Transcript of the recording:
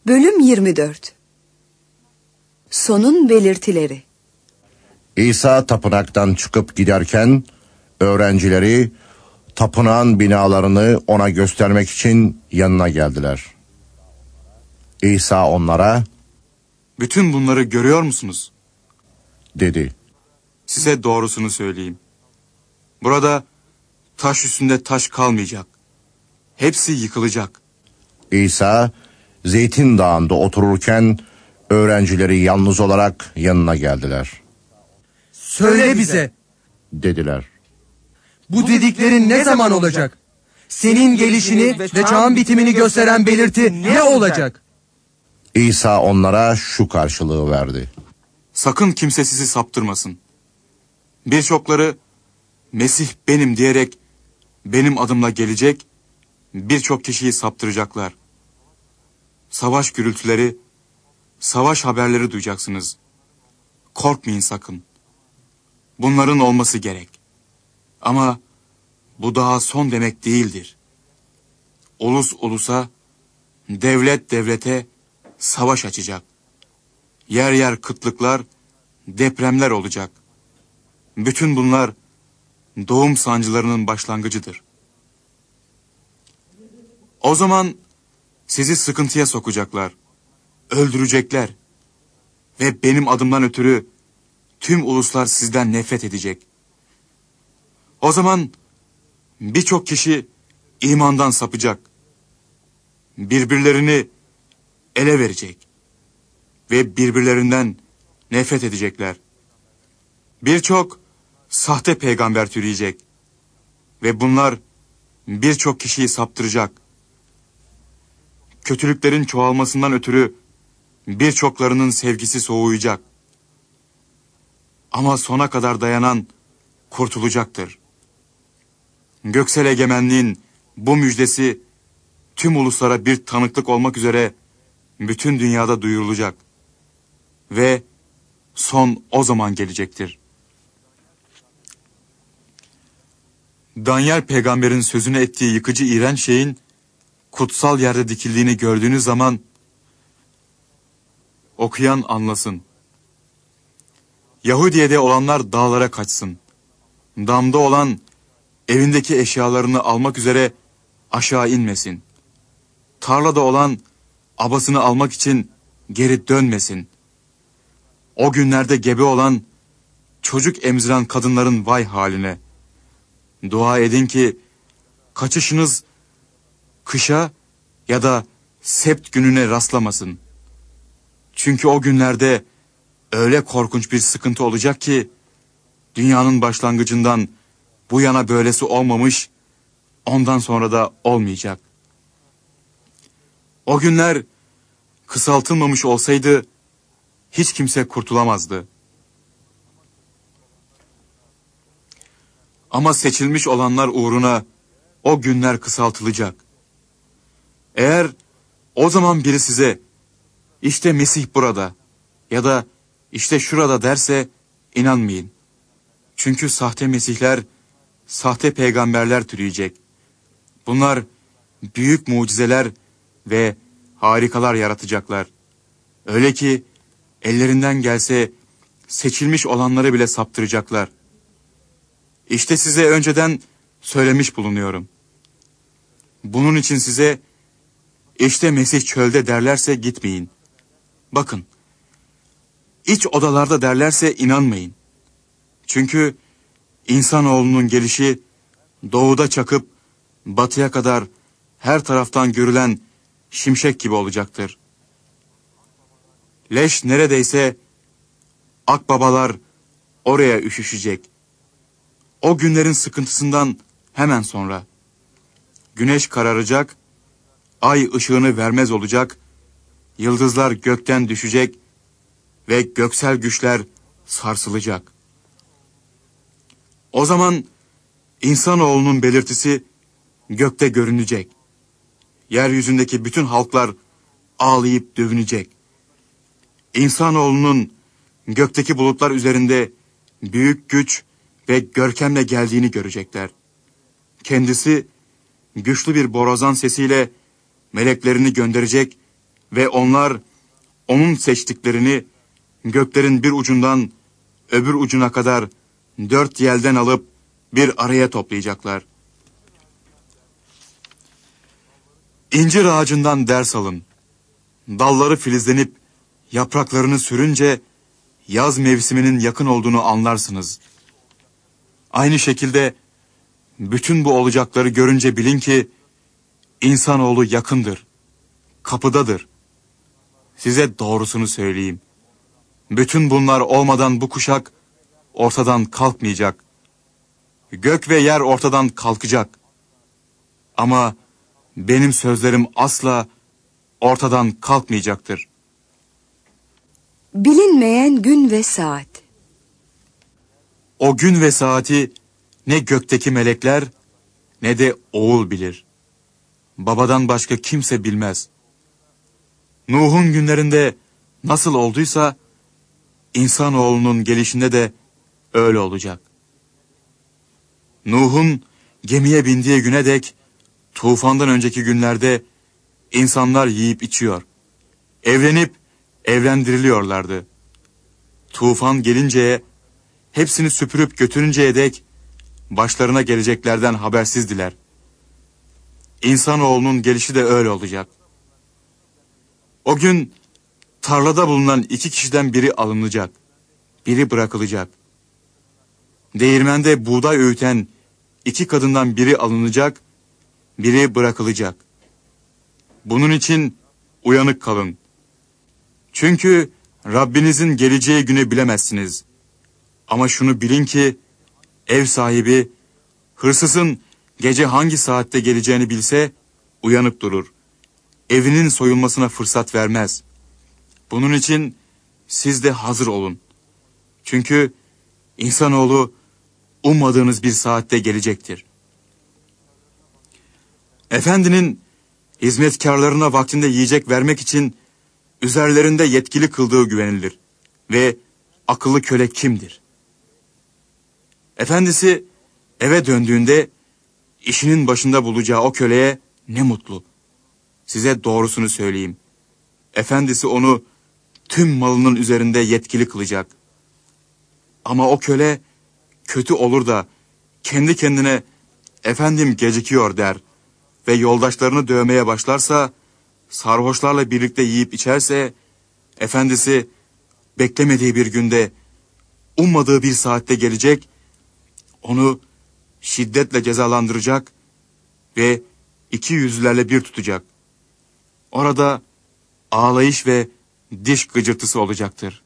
Bölüm 24. Sonun belirtileri. İsa tapınaktan çıkıp giderken öğrencileri tapınağın binalarını ona göstermek için yanına geldiler. İsa onlara, "Bütün bunları görüyor musunuz?" dedi. "Size doğrusunu söyleyeyim. Burada taş üstünde taş kalmayacak. Hepsi yıkılacak." İsa Zeytin Dağı'nda otururken öğrencileri yalnız olarak yanına geldiler. "Söyle bize," dediler. "bu dediklerin ne zaman olacak? Senin gelişini ve çağın bitimini gösteren belirti ne olacak?" İsa onlara şu karşılığı verdi. "Sakın kimse sizi saptırmasın. Birçokları Mesih benim diyerek benim adımla gelecek, birçok kişiyi saptıracaklar. Savaş gürültüleri, savaş haberleri duyacaksınız. Korkmayın sakın. Bunların olması gerek. Ama bu daha son demek değildir. Ulus ulusa, devlet devlete savaş açacak. Yer yer kıtlıklar, depremler olacak. Bütün bunlar doğum sancılarının başlangıcıdır. O zaman sizi sıkıntıya sokacaklar, öldürecekler ve benim adımdan ötürü tüm uluslar sizden nefret edecek. O zaman birçok kişi imandan sapacak, birbirlerini ele verecek ve birbirlerinden nefret edecekler. Birçok sahte peygamber türeyecek ve bunlar birçok kişiyi saptıracak. Kötülüklerin çoğalmasından ötürü birçoklarının sevgisi soğuyacak. Ama sona kadar dayanan kurtulacaktır. Göksel egemenliğin bu müjdesi tüm uluslara bir tanıklık olmak üzere bütün dünyada duyurulacak. Ve son o zaman gelecektir. Danyal peygamberin sözünü ettiği yıkıcı iğrenç şeyin kutsal yerde dikildiğini gördüğünüz zaman okuyan anlasın. Yahudiye'de olanlar dağlara kaçsın. Damda olan evindeki eşyalarını almak üzere aşağı inmesin. Tarlada olan abasını almak için geri dönmesin. O günlerde gebe olan, çocuk emziren kadınların vay haline. Dua edin ki kaçışınız kışa ya da sept gününe rastlamasın. Çünkü o günlerde öyle korkunç bir sıkıntı olacak ki dünyanın başlangıcından bu yana böylesi olmamış, ondan sonra da olmayacak. O günler kısaltılmamış olsaydı hiç kimse kurtulamazdı. Ama seçilmiş olanlar uğruna o günler kısaltılacak. Eğer o zaman biri size işte Mesih burada ya da işte şurada derse inanmayın. Çünkü sahte mesihler, sahte peygamberler türeyecek. Bunlar büyük mucizeler ve harikalar yaratacaklar. Öyle ki ellerinden gelse seçilmiş olanları bile saptıracaklar. İşte size önceden söylemiş bulunuyorum. Bunun için size işte Mesih çölde derlerse gitmeyin. Bakın, iç odalarda derlerse inanmayın. Çünkü insanoğlunun gelişi doğuda çakıp batıya kadar her taraftan görülen şimşek gibi olacaktır. Leş neredeyse akbabalar oraya üşüşecek. O günlerin sıkıntısından hemen sonra güneş kararacak, ay ışığını vermez olacak, yıldızlar gökten düşecek ve göksel güçler sarsılacak. O zaman insanoğlunun belirtisi gökte görünecek. Yeryüzündeki bütün halklar ağlayıp dövünecek. İnsanoğlunun gökteki bulutlar üzerinde büyük güç ve görkemle geldiğini görecekler. Kendisi güçlü bir borazan sesiyle meleklerini gönderecek Ve onlar onun seçtiklerini göklerin bir ucundan öbür ucuna kadar 4 yelden alıp bir araya toplayacaklar. İncir ağacından ders alın. Dalları filizlenip yapraklarını sürünce yaz mevsiminin yakın olduğunu anlarsınız. Aynı şekilde bütün bu olacakları görünce bilin ki insanoğlu yakındır, kapıdadır. Size doğrusunu söyleyeyim. Bütün bunlar olmadan bu kuşak ortadan kalkmayacak. Gök ve yer ortadan kalkacak. Ama benim sözlerim asla ortadan kalkmayacaktır. Bilinmeyen gün ve saat. O gün ve saati ne gökteki melekler ne de oğul bilir. Babadan başka kimse bilmez. Nuh'un günlerinde nasıl olduysa insanoğlunun gelişinde de öyle olacak. Nuh'un gemiye bindiği güne dek tufandan önceki günlerde insanlar yiyip içiyor. Evlenip evlendiriliyorlardı. Tufan gelinceye, hepsini süpürüp götürünceye dek başlarına geleceklerden habersizdiler. İnsanoğlunun gelişi de öyle olacak. O gün tarlada bulunan 2 kişiden biri alınacak, biri bırakılacak. Değirmende buğday öğüten 2 kadından biri alınacak, biri bırakılacak. Bunun için uyanık kalın. Çünkü Rabbinizin geleceği günü bilemezsiniz. Ama şunu bilin ki ev sahibi hırsızın gece hangi saatte geleceğini bilse uyanık durur. Evinin soyulmasına fırsat vermez. Bunun için siz de hazır olun. Çünkü insanoğlu ummadığınız bir saatte gelecektir. Efendinin hizmetkarlarına vaktinde yiyecek vermek için üzerlerinde yetkili kıldığı güvenilir. Ve akıllı köle kimdir? Efendisi eve döndüğünde işinin başında bulacağı o köleye ne mutlu. Size doğrusunu söyleyeyim. Efendisi onu tüm malının üzerinde yetkili kılacak. Ama o köle kötü olur da kendi kendine efendim gecikiyor der ve yoldaşlarını dövmeye başlarsa, sarhoşlarla birlikte yiyip içerse, efendisi beklemediği bir günde, ummadığı bir saatte gelecek, onu şiddetle cezalandıracak ve 2 yüzlülerle bir tutacak. Orada ağlayış ve diş gıcırtısı olacaktır.